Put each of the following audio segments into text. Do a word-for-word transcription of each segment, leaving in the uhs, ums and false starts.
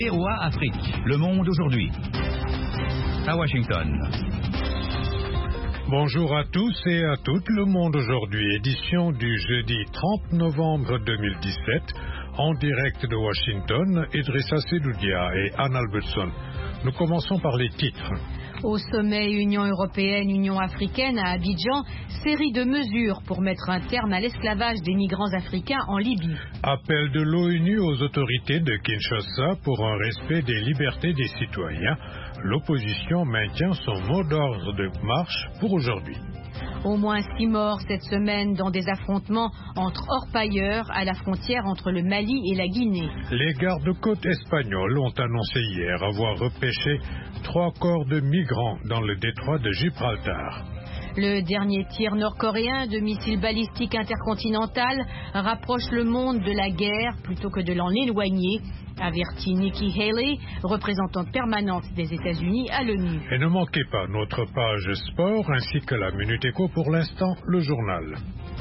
V O A Afrique, le monde aujourd'hui. À Washington. Bonjour à tous et à toutes, le monde aujourd'hui, édition du jeudi trente novembre deux mille dix-sept, en direct de Washington, Idrissa Sedoudia et Anne Albertson. Nous commençons par les titres. Au sommet Union européenne-Union africaine à Abidjan, série de mesures pour mettre un terme à l'esclavage des migrants africains en Libye. Appel de l'ONU aux autorités de Kinshasa pour un respect des libertés des citoyens. L'opposition maintient son mot d'ordre de marche pour aujourd'hui. Au moins six morts cette semaine dans des affrontements entre orpailleurs à la frontière entre le Mali et la Guinée. Les gardes-côtes espagnols ont annoncé hier avoir repêché trois corps de migrants dans le détroit de Gibraltar. Le dernier tir nord-coréen de missiles balistiques intercontinental rapproche le monde de la guerre plutôt que de l'en éloigner, avertit Nikki Haley, représentante permanente des États-Unis à l'ONU. Et ne manquez pas notre page sport ainsi que la Minute Éco, pour l'instant le journal.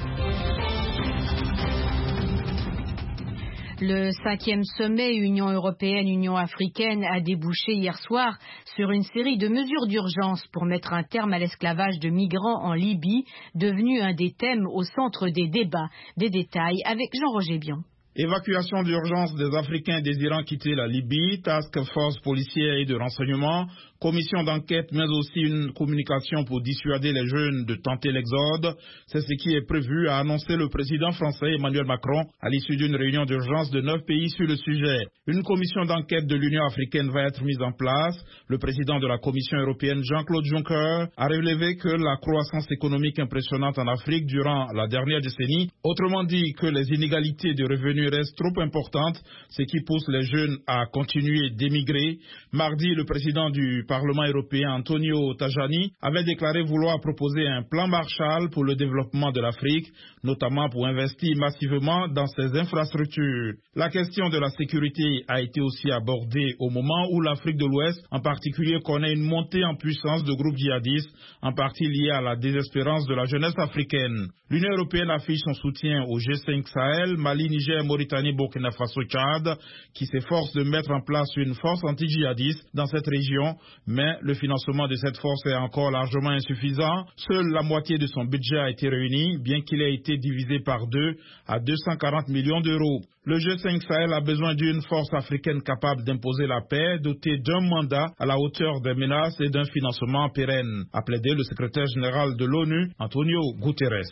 Le cinquième sommet Union européenne-Union africaine a débouché hier soir sur une série de mesures d'urgence pour mettre un terme à l'esclavage de migrants en Libye, devenu un des thèmes au centre des débats. Des détails avec Jean-Roger Bion. Évacuation d'urgence des Africains désirant quitter la Libye, task force policière et de renseignement, commission d'enquête, mais aussi une communication pour dissuader les jeunes de tenter l'exode. C'est ce qui est prévu, a annoncé le président français Emmanuel Macron à l'issue d'une réunion d'urgence de neuf pays sur le sujet. Une commission d'enquête de l'Union africaine va être mise en place. Le président de la Commission européenne, Jean-Claude Juncker, a relevé que la croissance économique impressionnante en Afrique durant la dernière décennie, autrement dit que les inégalités de revenus restent trop importantes, ce qui pousse les jeunes à continuer d'émigrer. Mardi, le président du Parlement européen, Antonio Tajani, avait déclaré vouloir proposer un plan Marshall pour le développement de l'Afrique, notamment pour investir massivement dans ses infrastructures. La question de la sécurité a été aussi abordée au moment où l'Afrique de l'Ouest, en particulier, connaît une montée en puissance de groupes djihadistes, en partie liée à la désespérance de la jeunesse africaine. L'Union européenne affiche son soutien au G cinq Sahel, Mali, Niger, Mauritanie, Burkina Faso, Tchad, qui s'efforce de mettre en place une force anti-djihadiste dans cette région, mais le financement de cette force est encore largement insuffisant. Seule la moitié de son budget a été réunie, bien qu'il ait été divisé par deux à deux cent quarante millions d'euros. Le G cinq Sahel a besoin d'une force africaine capable d'imposer la paix, dotée d'un mandat à la hauteur des menaces et d'un financement pérenne, a plaidé le secrétaire général de l'ONU, Antonio Guterres.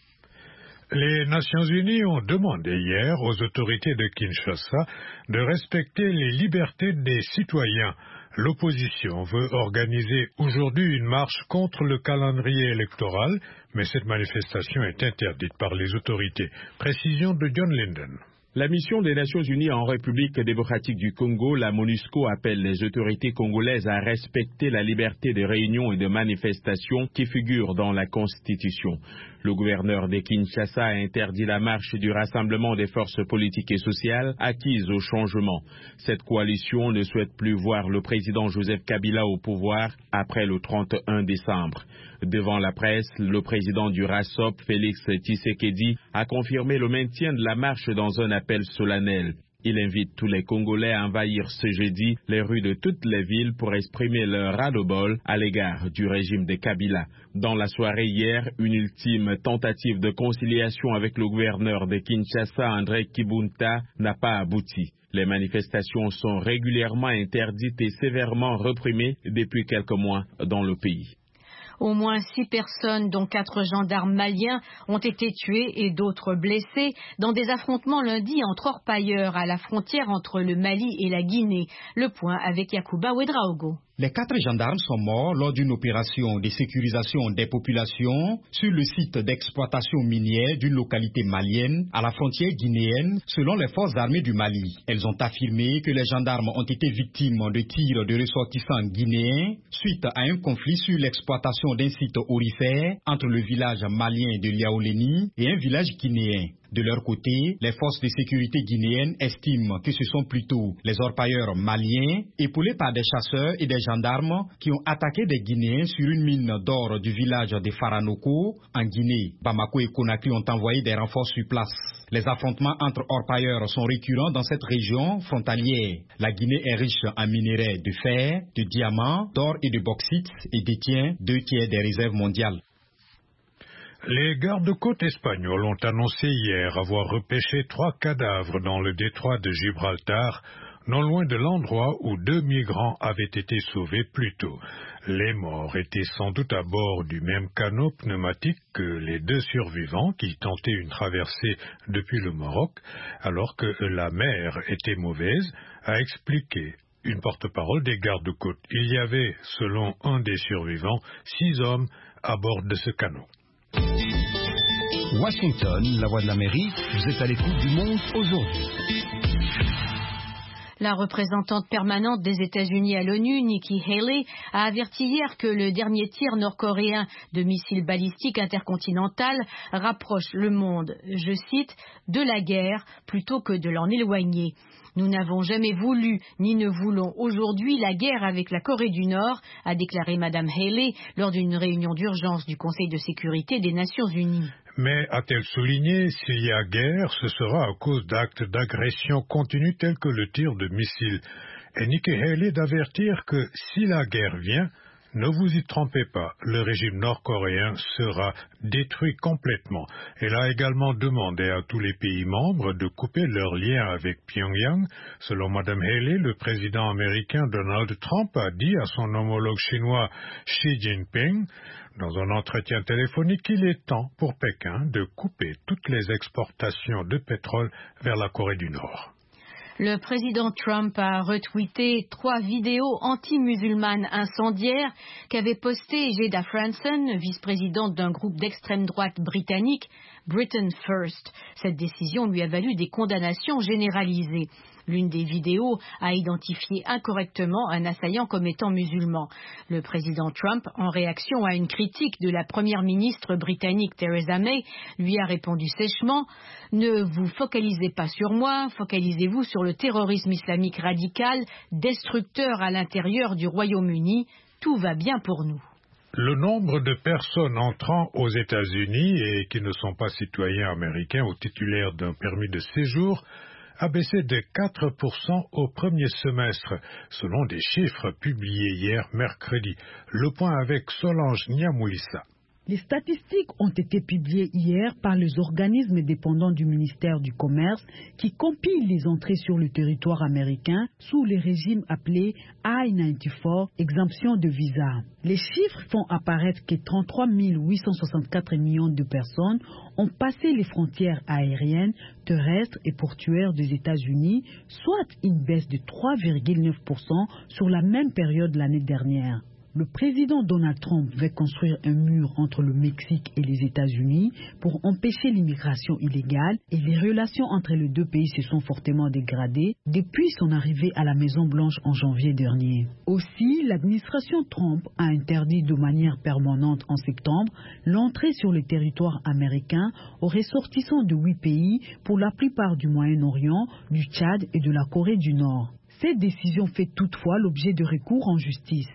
Les Nations Unies ont demandé hier aux autorités de Kinshasa de respecter les libertés des citoyens. L'opposition veut organiser aujourd'hui une marche contre le calendrier électoral, mais cette manifestation est interdite par les autorités. Précision de John Linden. La mission des Nations Unies en République démocratique du Congo, la MONUSCO, appelle les autorités congolaises à respecter la liberté de réunion et de manifestation qui figure dans la Constitution. Le gouverneur de Kinshasa a interdit la marche du rassemblement des forces politiques et sociales acquises au changement. Cette coalition ne souhaite plus voir le président Joseph Kabila au pouvoir après le trente et un décembre. Devant la presse, le président du RASOP, Félix Tshisekedi, a confirmé le maintien de la marche dans un appel solennel. Il invite tous les Congolais à envahir ce jeudi les rues de toutes les villes pour exprimer leur ras-le-bol à l'égard du régime de Kabila. Dans la soirée hier, une ultime tentative de conciliation avec le gouverneur de Kinshasa, André Kibunta, n'a pas abouti. Les manifestations sont régulièrement interdites et sévèrement réprimées depuis quelques mois dans le pays. Au moins six personnes, dont quatre gendarmes maliens, ont été tuées et d'autres blessées dans des affrontements lundi entre orpailleurs à la frontière entre le Mali et la Guinée. Le point avec Yacouba Ouedraogo. Les quatre gendarmes sont morts lors d'une opération de sécurisation des populations sur le site d'exploitation minière d'une localité malienne à la frontière guinéenne, selon les forces armées du Mali. Elles ont affirmé que les gendarmes ont été victimes de tirs de ressortissants guinéens suite à un conflit sur l'exploitation d'un site aurifère entre le village malien de Liaoléni et un village guinéen. De leur côté, les forces de sécurité guinéennes estiment que ce sont plutôt les orpailleurs maliens, épaulés par des chasseurs et des gendarmes, qui ont attaqué des Guinéens sur une mine d'or du village de Faranoko, en Guinée. Bamako et Conakry ont envoyé des renforts sur place. Les affrontements entre orpailleurs sont récurrents dans cette région frontalière. La Guinée est riche en minerais de fer, de diamants, d'or et de bauxite et détient deux tiers des réserves mondiales. Les gardes-côtes espagnols ont annoncé hier avoir repêché trois cadavres dans le détroit de Gibraltar, non loin de l'endroit où deux migrants avaient été sauvés plus tôt. Les morts étaient sans doute à bord du même canot pneumatique que les deux survivants qui tentaient une traversée depuis le Maroc, alors que la mer était mauvaise, a expliqué une porte-parole des gardes-côtes. Il y avait, selon un des survivants, six hommes à bord de ce canot. Washington, la voix de l'Amérique, vous êtes à l'écoute du monde aujourd'hui. La représentante permanente des États-Unis à l'ONU, Nikki Haley, a averti hier que le dernier tir nord-coréen de missiles balistiques intercontinental rapproche le monde, je cite, de la guerre plutôt que de l'en éloigner. Nous n'avons jamais voulu ni ne voulons aujourd'hui la guerre avec la Corée du Nord, a déclaré Mme Haley lors d'une réunion d'urgence du Conseil de sécurité des Nations Unies. Mais, a-t-elle souligné, s'il y a guerre, ce sera à cause d'actes d'agression continue tels que le tir de missiles. Et Nikki Haley d'avertir que si la guerre vient, ne vous y trompez pas, le régime nord-coréen sera détruit complètement. Elle a également demandé à tous les pays membres de couper leurs liens avec Pyongyang. Selon Mme Haley, le président américain Donald Trump a dit à son homologue chinois Xi Jinping, dans un entretien téléphonique, qu'il est temps pour Pékin de couper toutes les exportations de pétrole vers la Corée du Nord. Le président Trump a retweeté trois vidéos anti-musulmanes incendiaires qu'avait postées Jeda Franson, vice-présidente d'un groupe d'extrême droite britannique, Britain First. Cette décision lui a valu des condamnations généralisées. L'une des vidéos a identifié incorrectement un assaillant comme étant musulman. Le président Trump, en réaction à une critique de la première ministre britannique Theresa May, lui a répondu sèchement « Ne vous focalisez pas sur moi, focalisez-vous sur le terrorisme islamique radical, destructeur à l'intérieur du Royaume-Uni. Tout va bien pour nous. » Le nombre de personnes entrant aux États-Unis et qui ne sont pas citoyens américains ou titulaires d'un permis de séjour a baissé de quatre pour cent au premier semestre, selon des chiffres publiés hier mercredi. Le point avec Solange Nyamouissa. Les statistiques ont été publiées hier par les organismes dépendants du ministère du Commerce qui compilent les entrées sur le territoire américain sous les régimes appelés I quatre-vingt-quatorze, exemption de visa. Les chiffres font apparaître que trente-trois mille huit cent soixante-quatre millions de personnes ont passé les frontières aériennes, terrestres et portuaires des États-Unis, soit une baisse de trois virgule neuf pour cent sur la même période l'année dernière. Le président Donald Trump veut construire un mur entre le Mexique et les États-Unis pour empêcher l'immigration illégale et les relations entre les deux pays se sont fortement dégradées depuis son arrivée à la Maison-Blanche en janvier dernier. Aussi, l'administration Trump a interdit de manière permanente en septembre l'entrée sur le territoire américain aux ressortissants de huit pays pour la plupart du Moyen-Orient, du Tchad et de la Corée du Nord. Cette décision fait toutefois l'objet de recours en justice.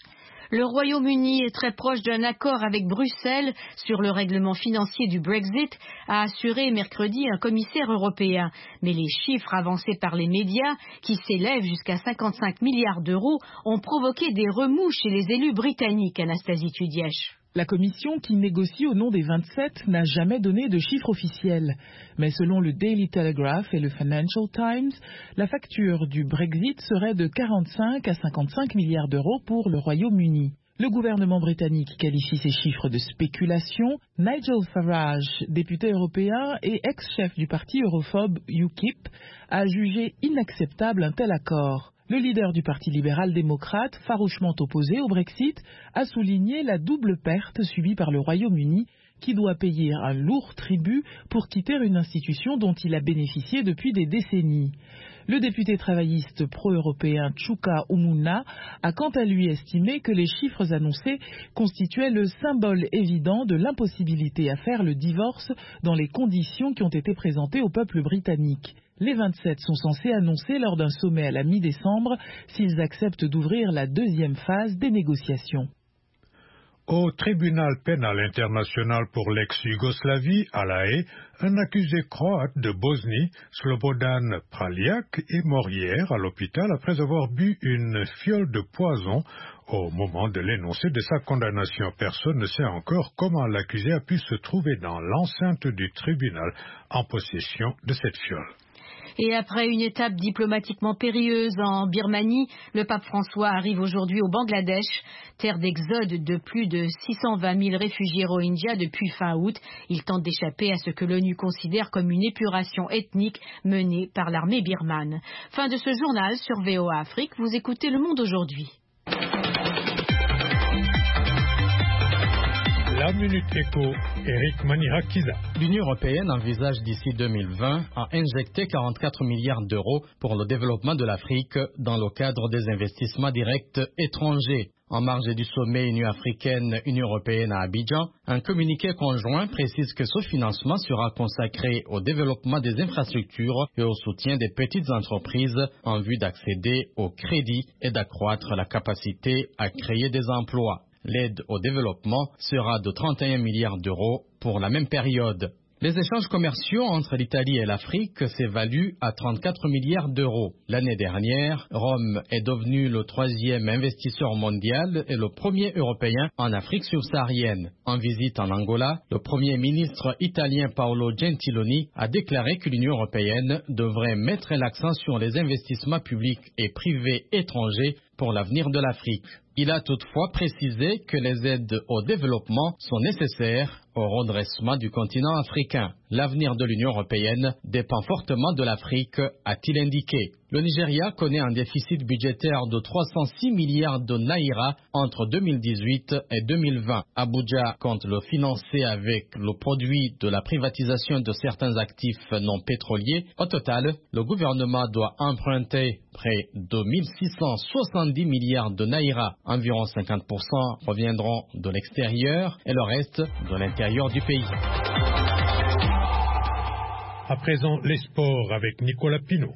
Le Royaume-Uni est très proche d'un accord avec Bruxelles sur le règlement financier du Brexit, a assuré mercredi un commissaire européen. Mais les chiffres avancés par les médias, qui s'élèvent jusqu'à cinquante-cinq milliards d'euros, ont provoqué des remous chez les élus britanniques, Anastasie Tudièche. La commission qui négocie au nom des vingt-sept n'a jamais donné de chiffres officiels. Mais selon le Daily Telegraph et le Financial Times, la facture du Brexit serait de quarante-cinq à cinquante-cinq milliards d'euros pour le Royaume-Uni. Le gouvernement britannique qualifie ces chiffres de spéculation. Nigel Farage, député européen et ex-chef du parti europhobe U KIP, a jugé inacceptable un tel accord. Le leader du Parti libéral-démocrate, farouchement opposé au Brexit, a souligné la double perte subie par le Royaume-Uni, qui doit payer un lourd tribut pour quitter une institution dont il a bénéficié depuis des décennies. Le député travailliste pro-européen Chuka Umunna a quant à lui estimé que les chiffres annoncés constituaient le symbole évident de l'impossibilité à faire le divorce dans les conditions qui ont été présentées au peuple britannique. Les vingt-sept sont censés annoncer lors d'un sommet à la mi-décembre s'ils acceptent d'ouvrir la deuxième phase des négociations. Au tribunal pénal international pour l'ex-Yougoslavie, à La Haye, un accusé croate de Bosnie, Slobodan Praljak, est mort hier à l'hôpital après avoir bu une fiole de poison. Au moment de l'énoncé de sa condamnation, personne ne sait encore comment l'accusé a pu se trouver dans l'enceinte du tribunal en possession de cette fiole. Et après une étape diplomatiquement périlleuse en Birmanie, le pape François arrive aujourd'hui au Bangladesh, terre d'exode de plus de six cent vingt mille réfugiés rohingyas depuis fin août. Il tente d'échapper à ce que l'ONU considère comme une épuration ethnique menée par l'armée birmane. Fin de ce journal sur V O A Afrique, vous écoutez Le Monde aujourd'hui. La Minute Éco, Eric Manirakiza. L'Union européenne envisage d'ici deux mille vingt à injecter quarante-quatre milliards d'euros pour le développement de l'Afrique dans le cadre des investissements directs étrangers. En marge du sommet Union africaine-Union européenne à Abidjan, un communiqué conjoint précise que ce financement sera consacré au développement des infrastructures et au soutien des petites entreprises en vue d'accéder au crédit et d'accroître la capacité à créer des emplois. L'aide au développement sera de trente et un milliards d'euros pour la même période. Les échanges commerciaux entre l'Italie et l'Afrique s'évaluent à trente-quatre milliards d'euros. L'année dernière, Rome est devenu le troisième investisseur mondial et le premier européen en Afrique subsaharienne. En visite en Angola, le premier ministre italien Paolo Gentiloni a déclaré que l'Union européenne devrait mettre l'accent sur les investissements publics et privés étrangers pour l'avenir de l'Afrique. Il a toutefois précisé que les aides au développement sont nécessaires au redressement du continent africain. L'avenir de l'Union européenne dépend fortement de l'Afrique, a-t-il indiqué. Le Nigeria connaît un déficit budgétaire de trois cent six milliards de naira entre deux mille dix-huit et deux mille vingt. Abuja compte le financer avec le produit de la privatisation de certains actifs non pétroliers. Au total, le gouvernement doit emprunter près de mille six cent soixante-dix milliards de naira. Environ cinquante pour cent reviendront de l'extérieur et le reste de l'intérieur du pays. À présent, les sports avec Nicolas Pinault.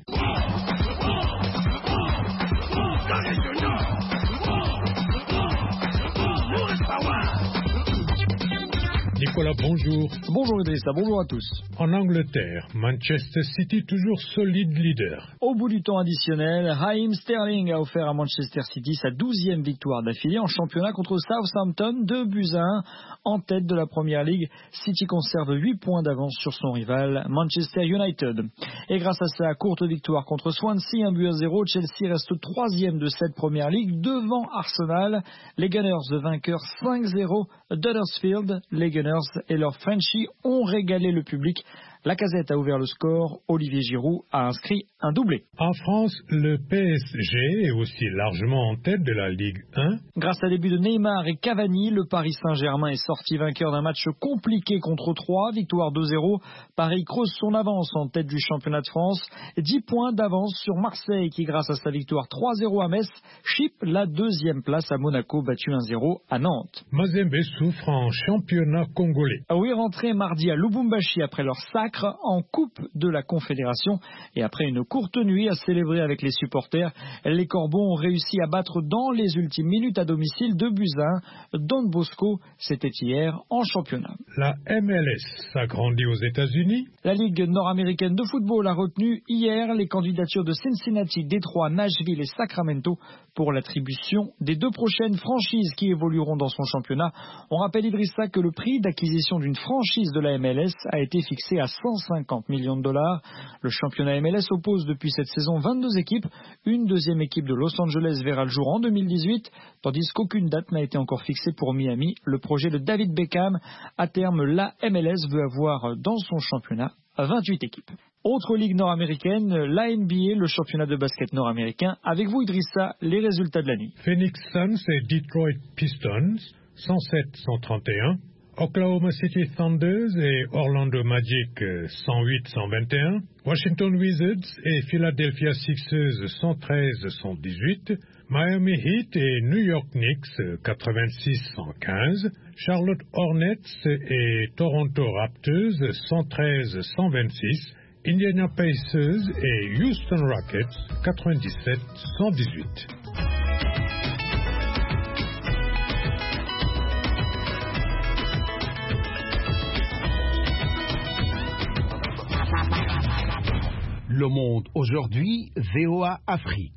Nicolas, bonjour. Bonjour Idrissa, bonjour à tous. En Angleterre, Manchester City toujours solide leader. Au bout du temps additionnel, Raheem Sterling a offert à Manchester City sa douzième victoire d'affilée en championnat contre Southampton, deux buts à un. En tête de la Premier League, City conserve huit points d'avance sur son rival Manchester United. Et grâce à sa courte victoire contre Swansea, un but à zéro, Chelsea reste troisième de cette Premier League devant Arsenal. Les Gunners vainqueurs cinq zéro d'Huddersfield. Les Gunners et leur Frenchie ont régalé le public. Lacazette a ouvert le score, Olivier Giroud a inscrit un doublé. En France, le P S G est aussi largement en tête de la Ligue un. Grâce à des buts de Neymar et Cavani, le Paris Saint-Germain est sorti vainqueur d'un match compliqué contre Troyes, victoire deux zéro. Paris creuse son avance en tête du championnat de France. dix points d'avance sur Marseille qui, grâce à sa victoire trois zéro à Metz, chipe la deuxième place à Monaco, battu un zéro à Nantes. Mazembe souffre en championnat congolais. Oui, rentré mardi à Lubumbashi après leur sacre en Coupe de la Confédération et après une courte nuit à célébrer avec les supporters, les Corbeaux ont réussi à battre dans les ultimes minutes à domicile deux buts à un. Don Bosco, c'était hier en championnat. La M L S s'agrandit aux États-Unis. La Ligue nord-américaine de football a retenu hier les candidatures de Cincinnati, Détroit, Nashville et Sacramento pour l'attribution des deux prochaines franchises qui évolueront dans son championnat. On rappelle Idrissa que le prix d'acquisition d'une franchise de la M L S a été fixé à cent cinquante millions de dollars. Le championnat M L S oppose depuis cette saison vingt-deux équipes. Une deuxième équipe de Los Angeles verra le jour en deux mille dix-huit, tandis qu'aucune date n'a été encore fixée pour Miami. Le projet de David Beckham, à terme, la M L S veut avoir dans son championnat vingt-huit équipes. Autre ligue nord-américaine, la N B A, le championnat de basket nord-américain. Avec vous Idrissa, les résultats de la nuit. Phoenix Suns et Detroit Pistons, cent sept à cent trente et un. Oklahoma City Thunders et Orlando Magic cent huit à cent vingt et un, Washington Wizards et Philadelphia Sixers cent treize à cent dix-huit, Miami Heat et New York Knicks quatre-vingt-six à cent quinze, Charlotte Hornets et Toronto Raptors cent treize à cent vingt-six, Indiana Pacers et Houston Rockets quatre-vingt-dix-sept à cent dix-huit. Le Monde aujourd'hui, V O A Afrique.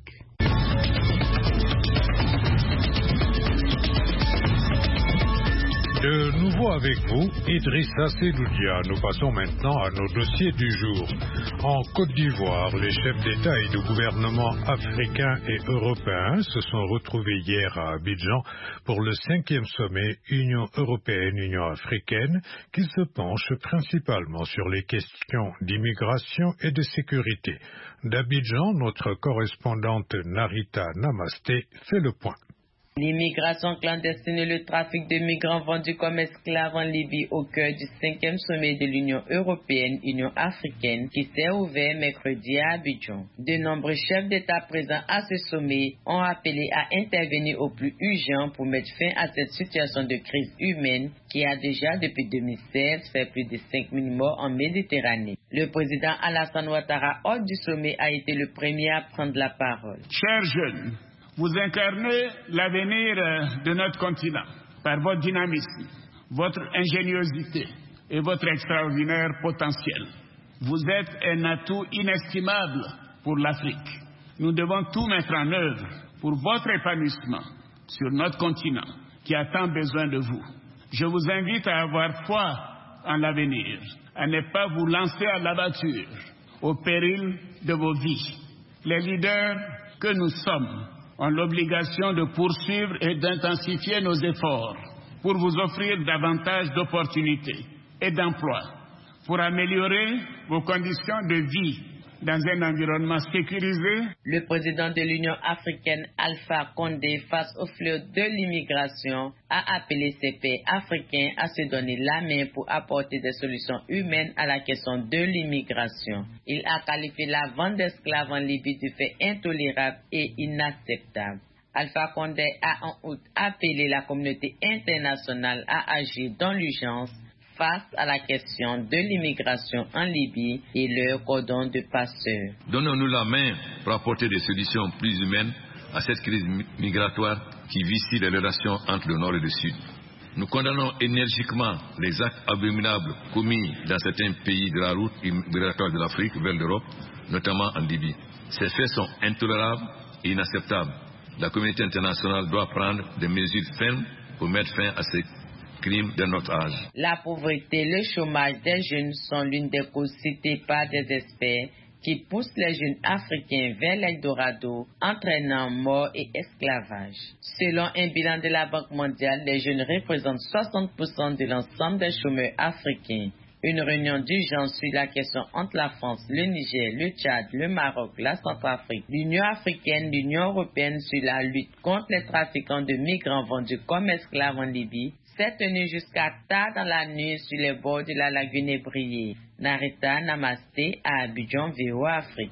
De nouveau avec vous, Idrissa Seloudia. Nous passons maintenant à nos dossiers du jour. En Côte d'Ivoire, les chefs d'État et de gouvernement africains et européens se sont retrouvés hier à Abidjan pour le cinquième sommet Union européenne-Union africaine qui se penche principalement sur les questions d'immigration et de sécurité. D'Abidjan, notre correspondante Narita Namasté fait le point. L'immigration clandestine et le trafic de migrants vendus comme esclaves en Libye au cœur du cinquième sommet de l'Union européenne-Union africaine qui s'est ouvert mercredi à Abidjan. De nombreux chefs d'État présents à ce sommet ont appelé à intervenir au plus urgent pour mettre fin à cette situation de crise humaine qui a déjà depuis deux mille seize fait plus de cinq mille morts en Méditerranée. Le président Alassane Ouattara, hôte du sommet, a été le premier à prendre la parole. Chers jeunes, vous incarnez l'avenir de notre continent par votre dynamisme, votre ingéniosité et votre extraordinaire potentiel. Vous êtes un atout inestimable pour l'Afrique. Nous devons tout mettre en œuvre pour votre épanouissement sur notre continent qui a tant besoin de vous. Je vous invite à avoir foi en l'avenir, à ne pas vous lancer à l'aventure au péril de vos vies. Les leaders que nous sommes ont l'obligation de poursuivre et d'intensifier nos efforts pour vous offrir davantage d'opportunités et d'emplois, pour améliorer vos conditions de vie dans un environnement sécurisé. Le président de l'Union africaine, Alpha Condé, face au fléau de l'immigration, a appelé ses pairs africains à se donner la main pour apporter des solutions humaines à la question de l'immigration. Il a qualifié la vente d'esclaves en Libye de fait intolérable et inacceptable. Alpha Condé a en août appelé la communauté internationale à agir dans l'urgence face à la question de l'immigration en Libye et leur cordon de passeurs. Donnons-nous la main pour apporter des solutions plus humaines à cette crise migratoire qui vicie les relations entre le Nord et le Sud. Nous condamnons énergiquement les actes abominables commis dans certains pays de la route migratoire de l'Afrique vers l'Europe, notamment en Libye. Ces faits sont intolérables et inacceptables. La communauté internationale doit prendre des mesures fermes pour mettre fin à ces crimes de notre âge. La pauvreté et le chômage des jeunes sont l'une des causes citées par des experts qui poussent les jeunes africains vers l'Eldorado, entraînant mort et esclavage. Selon un bilan de la Banque mondiale, les jeunes représentent soixante pour cent de l'ensemble des chômeurs africains. Une réunion d'urgence sur la question entre la France, le Niger, le Tchad, le Maroc, la Centrafrique, l'Union africaine, l'Union européenne sur la lutte contre les trafiquants de migrants vendus comme esclaves en Libye s'est tenue jusqu'à tard dans la nuit sur les bords de la lagune ébriée. Narita Namasté à Abidjan, V O A Afrique.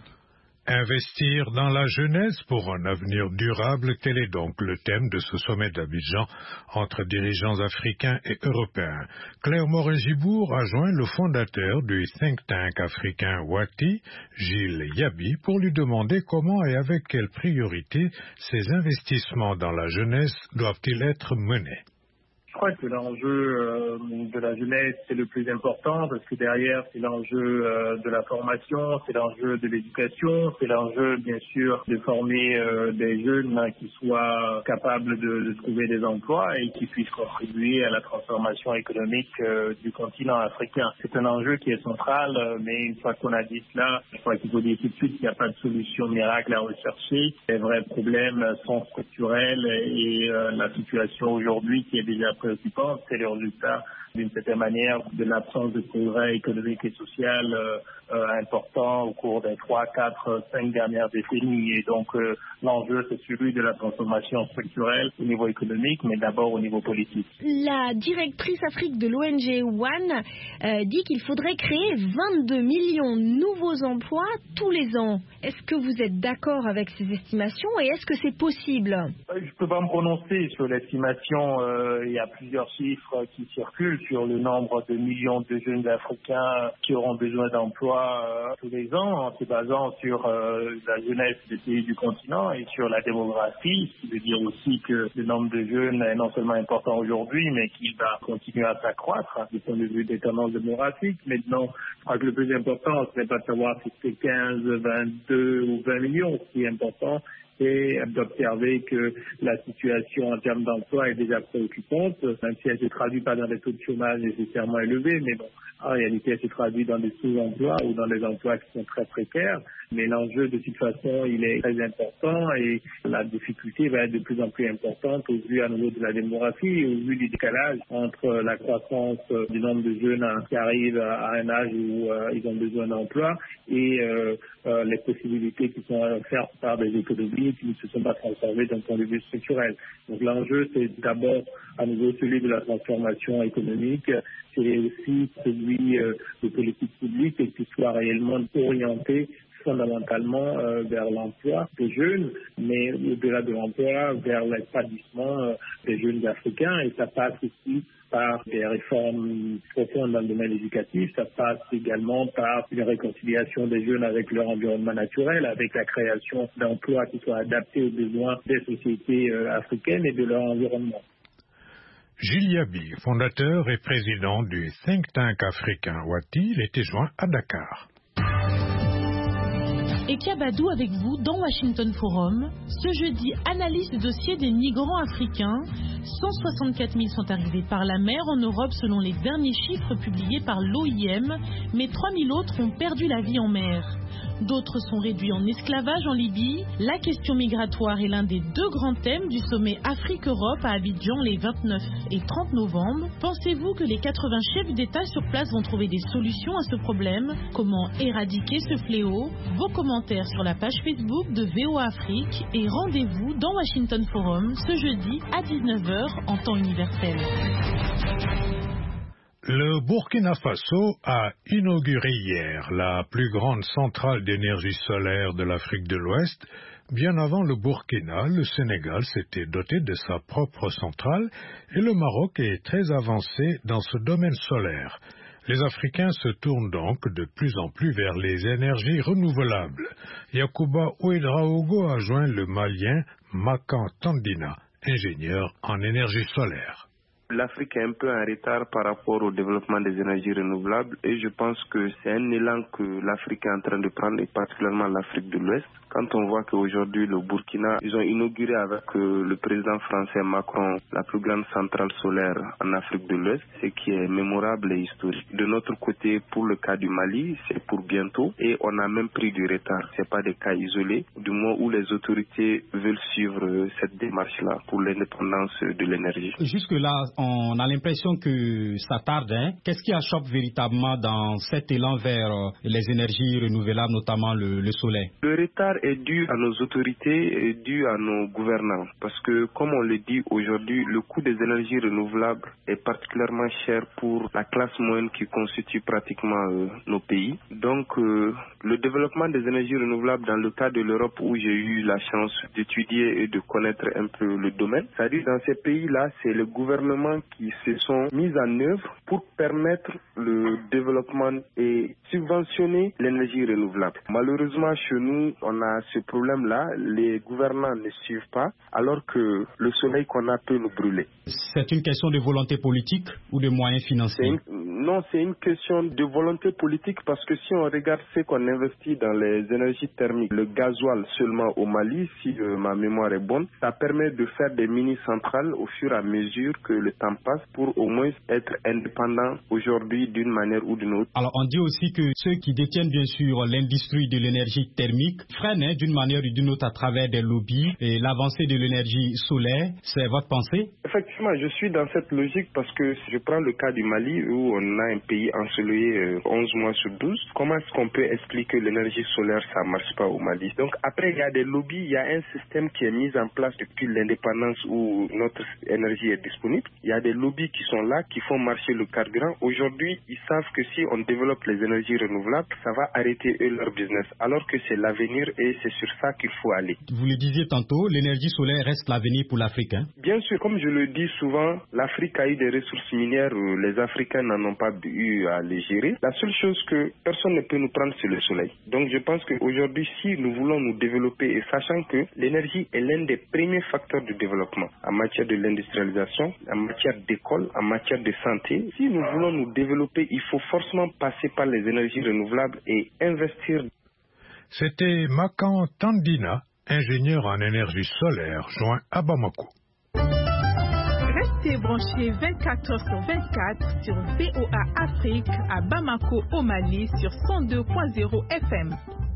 Investir dans la jeunesse pour un avenir durable, tel est donc le thème de ce sommet d'Abidjan entre dirigeants africains et européens. Claire Morin-Gibour a joint le fondateur du think tank africain Wati, Gilles Yabi, pour lui demander comment et avec quelle priorité ces investissements dans la jeunesse doivent-ils être menés. Je crois que l'enjeu euh, de la jeunesse, c'est le plus important parce que derrière, c'est l'enjeu euh, de la formation, c'est l'enjeu de l'éducation, c'est l'enjeu, bien sûr, de former euh, des jeunes hein, qui soient capables de, de trouver des emplois et qui puissent contribuer à la transformation économique euh, du continent africain. C'est un enjeu qui est central, euh, mais une fois qu'on a dit cela, je crois qu'il faut dire tout de suite qu'il n'y a pas de solution miracle à rechercher. Les vrais problèmes sont structurels et euh, la situation aujourd'hui qui est déjà préoccupante, c'est le résultat d'une certaine manière de l'absence de progrès économique et social euh, euh, important au cours des trois, quatre, cinq dernières décennies. Et donc euh, l'enjeu, c'est celui de la transformation structurelle au niveau économique, mais d'abord au niveau politique. La directrice Afrique de l'O N G One euh, dit qu'il faudrait créer vingt-deux millions de nouveaux emplois tous les ans. Est-ce que vous êtes d'accord avec ces estimations et est-ce que c'est possible? Je ne peux pas me prononcer sur l'estimation. Euh, il y a plusieurs chiffres qui circulent sur le nombre de millions de jeunes Africains qui auront besoin d'emploi euh, tous les ans, en se basant sur euh, la jeunesse des pays du continent et sur la démographie, ce qui veut dire aussi que le nombre de jeunes est non seulement important aujourd'hui, mais qu'il va continuer à s'accroître du point de vue des tendances démographiques. Maintenant, je crois que le plus important, ce n'est pas de savoir si c'est quinze, vingt-deux ou vingt millions. Ce qui est important, c'est d'observer que la situation en termes d'emploi est déjà préoccupante, même si elle ne se traduit pas dans des taux de chômage nécessairement élevés, mais bon, en réalité, elle se traduit dans des sous-emplois ou dans des emplois qui sont très précaires. Mais l'enjeu, de toute façon, il est très important et la difficulté va être de plus en plus importante au vu à nouveau de la démographie et au vu du décalage entre la croissance du nombre de jeunes qui arrivent à un âge où euh, ils ont besoin d'emploi et euh, euh, les possibilités qui sont offertes par des économies qui ne se sont pas transformées d'un point de vue structurel. Donc l'enjeu, c'est d'abord à nouveau celui de la transformation économique, c'est aussi celui euh, de politique publique et qui soit réellement orienté fondamentalement euh, vers l'emploi des jeunes, mais au-delà de l'emploi, vers l'établissement euh, des jeunes africains. Et ça passe aussi par des réformes profondes dans le domaine éducatif, ça passe également par une réconciliation des jeunes avec leur environnement naturel, avec la création d'emplois qui soient adaptés aux besoins des sociétés euh, africaines et de leur environnement. Gilles Yabi, fondateur et président du think tank africain Wati, il était joint à Dakar. Et Kiabadou avec vous dans Washington Forum. Ce jeudi, analyse du dossier des migrants africains. cent soixante-quatre mille sont arrivés par la mer en Europe selon les derniers chiffres publiés par l'O I M, mais trois mille autres ont perdu la vie en mer. D'autres sont réduits en esclavage en Libye. La question migratoire est l'un des deux grands thèmes du sommet Afrique-Europe à Abidjan les vingt-neuf et trente novembre. Pensez-vous que les quatre-vingts chefs d'État sur place vont trouver des solutions à ce problème? Comment éradiquer ce fléau? Vos commentaires sur la page Facebook de V O A Afrique et rendez-vous dans Washington Forum ce jeudi à dix-neuf heures en temps universel. Le Burkina Faso a inauguré hier la plus grande centrale d'énergie solaire de l'Afrique de l'Ouest. Bien avant le Burkina, le Sénégal s'était doté de sa propre centrale et le Maroc est très avancé dans ce domaine solaire. Les Africains se tournent donc de plus en plus vers les énergies renouvelables. Yacouba Ouedraogo a joint le Malien Makan Tandina, ingénieur en énergie solaire. L'Afrique est un peu en retard par rapport au développement des énergies renouvelables et je pense que c'est un élan que l'Afrique est en train de prendre et particulièrement l'Afrique de l'Ouest. Quand on voit qu'aujourd'hui le Burkina, ils ont inauguré avec euh, le président français Macron la plus grande centrale solaire en Afrique de l'Ouest, ce qui est mémorable et historique. De notre côté, pour le cas du Mali, c'est pour bientôt et on a même pris du retard. C'est pas des cas isolés, du moins où les autorités veulent suivre euh, cette démarche-là pour l'indépendance de l'énergie. Jusque-là, on a l'impression que ça tarde. Hein? Qu'est-ce qui achoppe véritablement dans cet élan vers euh, les énergies renouvelables, notamment le, le soleil? Le retard est dû à nos autorités et dû à nos gouvernants. Parce que, comme on le dit aujourd'hui, le coût des énergies renouvelables est particulièrement cher pour la classe moyenne qui constitue pratiquement euh, nos pays. Donc, euh, le développement des énergies renouvelables dans le cas de l'Europe où j'ai eu la chance d'étudier et de connaître un peu le domaine, c'est-à-dire dans ces pays-là, c'est le gouvernement qui se sont mis en œuvre pour permettre le développement et subventionner l'énergie renouvelable. Malheureusement, chez nous, on a ce problème-là. Les gouvernants ne suivent pas, alors que le soleil qu'on a peut nous brûler. C'est une question de volonté politique ou de moyens financiers? Une, non, c'est une question de volonté politique parce que si on regarde ce qu'on investit dans les énergies thermiques, le gasoil seulement au Mali, si euh, ma mémoire est bonne, ça permet de faire des mini-centrales au fur et à mesure que le temps passe pour au moins être indépendant aujourd'hui d'une manière ou d'une autre. Alors on dit aussi que ceux qui détiennent bien sûr l'industrie de l'énergie thermique freinent fonctionne hein, d'une manière ou d'une autre à travers des lobbies et l'avancée de l'énergie solaire. C'est votre pensée? Effectivement, je suis dans cette logique parce que si je prends le cas du Mali où on a un pays ensoleillé euh, onze mois sur douze, comment est-ce qu'on peut expliquer que l'énergie solaire ça marche pas au Mali? Donc après il y a des lobbies, il y a un système qui est mis en place depuis l'indépendance où notre énergie est disponible. Il y a des lobbies qui sont là, qui font marcher le carburant. Aujourd'hui, ils savent que si on développe les énergies renouvelables, ça va arrêter eux leur business, alors que c'est l'avenir et c'est sur ça qu'il faut aller. Vous le disiez tantôt, l'énergie solaire reste l'avenir pour l'Afrique. Hein? Bien sûr, comme je le dis souvent, l'Afrique a eu des ressources minières où les Africains n'en ont pas eu à les gérer. La seule chose que personne ne peut nous prendre, c'est le soleil. Donc je pense qu'aujourd'hui, si nous voulons nous développer, et sachant que l'énergie est l'un des premiers facteurs de développement en matière de l'industrialisation, en matière d'école, en matière de santé, si nous voulons nous développer, il faut forcément passer par les énergies renouvelables et investir. C'était Makan Tandina, ingénieur en énergie solaire, joint à Bamako. Restez branchés vingt-quatre heures sur vingt-quatre sur V O A Afrique à Bamako au Mali sur cent deux point zéro F M.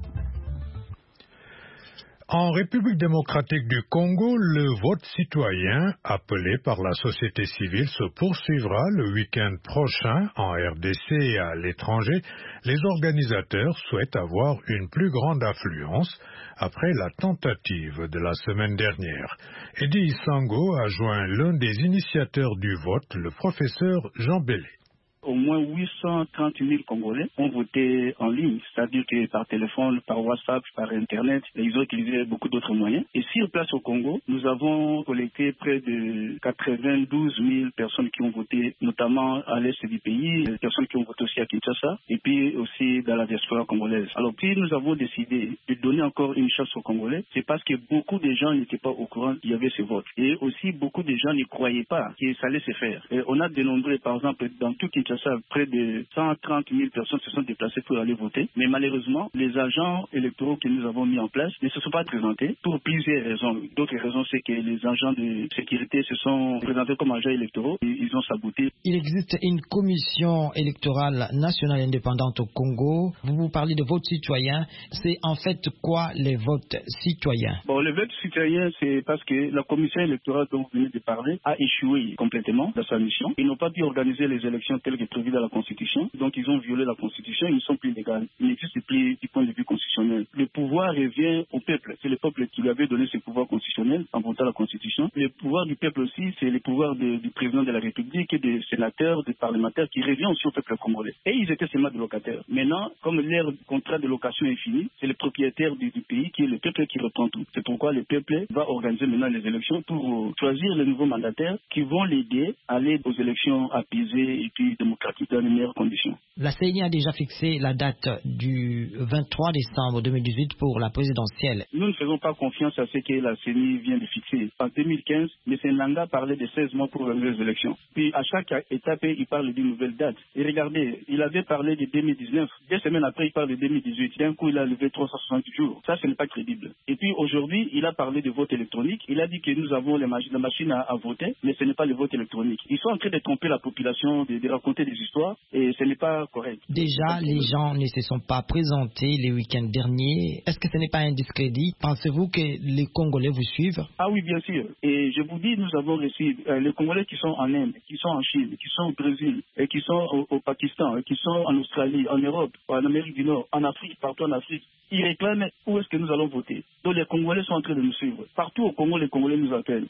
En République démocratique du Congo, le vote citoyen appelé par la société civile se poursuivra le week-end prochain en R D C et à l'étranger. Les organisateurs souhaitent avoir une plus grande affluence après la tentative de la semaine dernière. Eddie Sango a joint l'un des initiateurs du vote, le professeur Jean Bellé. Au moins huit cent trente mille Congolais ont voté en ligne, c'est-à-dire que par téléphone, par WhatsApp, par Internet, et ils ont utilisé beaucoup d'autres moyens. Et sur place au Congo, nous avons collecté près de quatre-vingt-douze mille personnes qui ont voté, notamment à l'est du pays, des personnes qui ont voté aussi à Kinshasa, et puis aussi dans la diaspora congolaise. Alors, puis nous avons décidé de donner encore une chance aux Congolais, c'est parce que beaucoup de gens n'étaient pas au courant qu'il y avait ce vote. Et aussi, beaucoup de gens ne croyaient pas que ça allait se faire. Et on a dénombré, par exemple, dans tout Kinshasa, près de cent trente mille personnes se sont déplacées pour aller voter. Mais malheureusement, les agents électoraux que nous avons mis en place ne se sont pas présentés pour plusieurs raisons. D'autres raisons, c'est que les agents de sécurité se sont présentés comme agents électoraux et ils ont saboté. Il existe une commission électorale nationale indépendante au Congo. Vous vous parlez de vote citoyen. C'est en fait quoi les votes citoyens? Bon, le vote citoyen, c'est parce que la commission électorale dont vous venez de parler a échoué complètement dans sa mission. Ils n'ont pas pu organiser les élections telles que prévues dans la Constitution. Donc, ils ont violé la Constitution. Ils ne sont plus légaux. Ils n'existent plus du point de vue constitutionnel. Le pouvoir revient au peuple. C'est le peuple qui lui avait donné ce pouvoir constitutionnel en votant la Constitution. Le pouvoir du peuple aussi, c'est le pouvoir de, du président de la République et des sénateurs, des parlementaires qui revient aussi au peuple congolais. Et ils étaient seulement des locataires. Maintenant, comme leur contrat de location est fini, c'est le propriétaire du, du pays qui est le peuple qui reprend tout. C'est pourquoi le peuple va organiser maintenant les élections pour choisir les nouveaux mandataires qui vont l'aider à aller aux élections apaisées et puis démocratiques dans les meilleures conditions. La C E N I a déjà fixé la date du vingt-trois décembre deux mille dix-huit pour la présidentielle. Nous ne faisons pas confiance à ce que la C E N I vient de fixer. En deux mille quinze, M. Nanga parlait de seize mois pour organiser les élections. Puis à chaque étape, il parle d'une nouvelle date. Et regardez, il avait parlé de deux mille dix-neuf. Deux semaines après, il parle de deux mille dix-huit. D'un coup, il a levé trois cent soixante jours. Ça, ce n'est pas crédible. Et puis aujourd'hui, il a parlé de vote électronique. Il a dit que nous avons les machines, la machine à, à voter, mais ce n'est pas le vote électronique. Ils sont en train de tromper la population, de, de raconter des histoires, et ce n'est pas correct. Déjà, les gens ne se sont pas présentés les week-ends derniers. Est-ce que ce n'est pas un discrédit? Pensez-vous que les Congolais vous suivent? Ah oui, bien sûr. Et je vous dis, nous avons reçu euh, les Congolais qui sont en Inde, qui sont en Chine, qui sont au Brésil, et qui sont au, au Pakistan, et qui sont en Australie, en Europe, en Amérique du Nord, en Afrique, partout en Afrique. Ils réclament où est-ce que nous allons voter. Donc les Congolais sont en train de nous suivre. Partout au Congo, les Congolais nous appellent.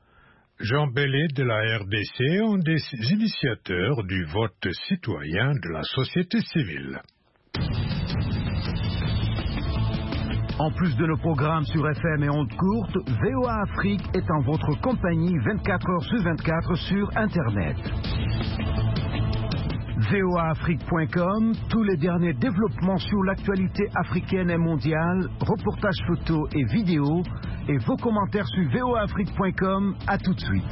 Jean Bellé de la R D C, un des initiateurs du vote citoyen de la société civile. En plus de nos programmes sur F M et ondes courtes, V O A Afrique est en votre compagnie vingt-quatre heures sur vingt-quatre sur Internet. V O A Afrique point com, tous les derniers développements sur l'actualité africaine et mondiale, reportages photos et vidéos, et vos commentaires sur V O A Afrique point com. À tout de suite.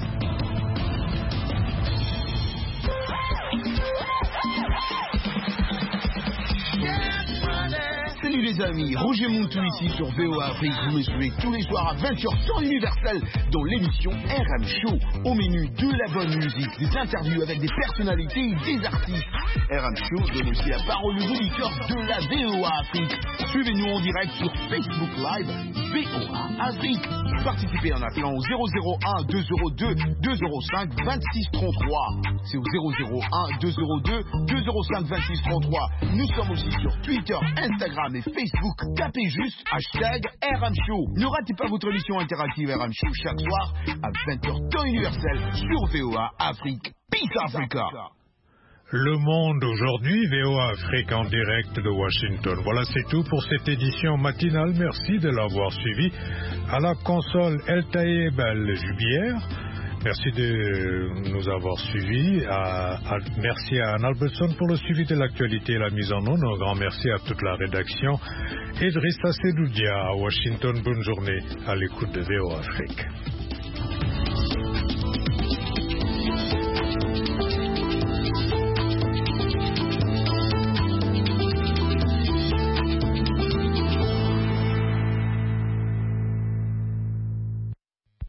Salut les amis, Roger Montou ici sur V O A Afrique. Vous me suivez tous les soirs à vingt heures temps universel dans l'émission R M Show. Au menu de la bonne musique, des interviews avec des personnalités et des artistes. R M Show donne aussi la parole aux auditeurs de la V O A Afrique. Suivez-nous en direct sur Facebook Live V O A Afrique. Participez en appelant au zéro zéro un deux zéro deux deux zéro cinq vingt-six trente-trois. C'est au zéro zéro un deux zéro deux deux zéro cinq vingt-six trente-trois. Nous sommes aussi sur Twitter, Instagram et Facebook. Tapez juste hashtag R M Show. Ne ratez pas votre émission interactive R M Show chaque soir à vingt heures temps universel sur V O A Afrique. Peace Africa. Le Monde aujourd'hui, V O A Afrique en direct de Washington. Voilà, c'est tout pour cette édition matinale. Merci de l'avoir suivi. À la console, El Taïeb Al-Jubière. Merci de nous avoir suivis. À, à, merci à Anne Albertson pour le suivi de l'actualité et la mise en onde. Un grand merci à toute la rédaction. Et Drissa Sedoudia à Washington. Bonne journée à l'écoute de V O A Afrique.